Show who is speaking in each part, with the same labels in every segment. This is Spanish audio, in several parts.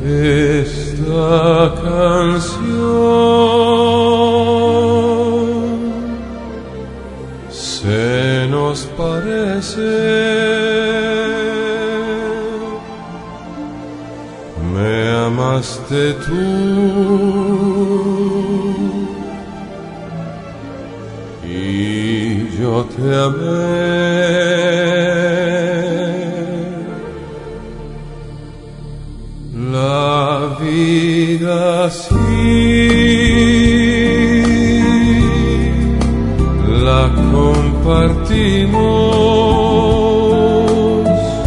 Speaker 1: Esta canción se nos parece. Me amaste tú y yo te amé. La vida sí la compartimos.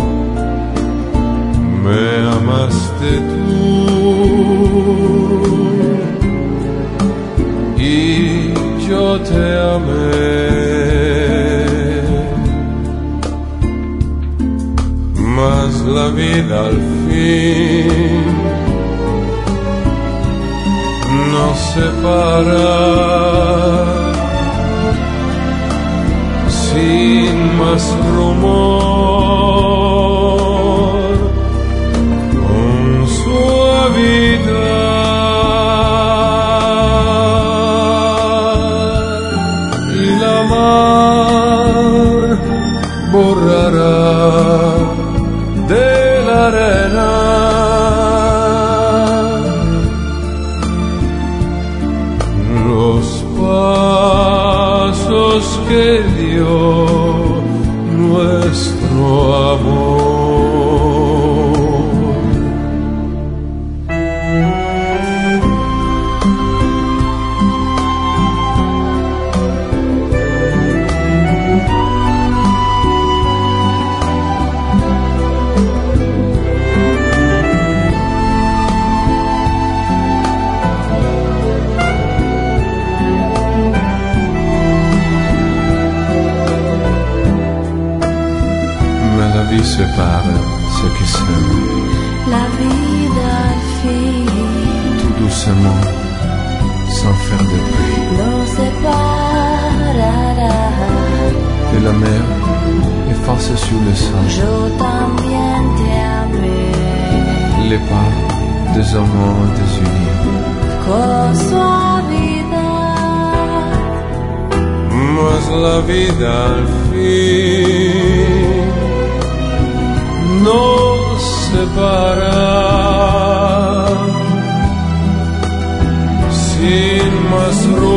Speaker 1: Me amaste tú y yo te amé. Mas la vida al fin nos separa sin más rumor, con suavidad, y la mar borrará de la arena los pasos que dio nuestro amor. La vie sépare ceux qui s'aiment.
Speaker 2: La vida al fin
Speaker 1: Tout doucement, sans faire de bruit.
Speaker 2: nos separará.
Speaker 1: Et la mer efface sur le sang
Speaker 2: Yo también te amé
Speaker 1: les pas des amants désunis.
Speaker 2: con suavidad.
Speaker 1: Mas la vida al fin nos separa sin más rumor.